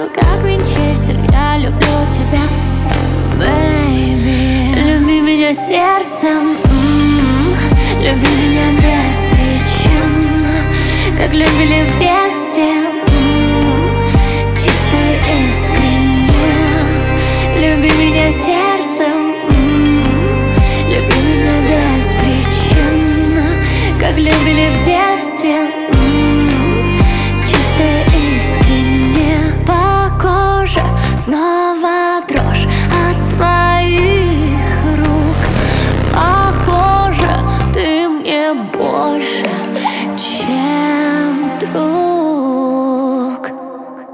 как Винчестер, я люблю тебя, baby. Люби меня сердцем, люби меня без причин, как любили в детстве, чисто и искренне. Люби меня сердцем, люби меня без причин, как любили в детстве, чисто и искренне. По коже снова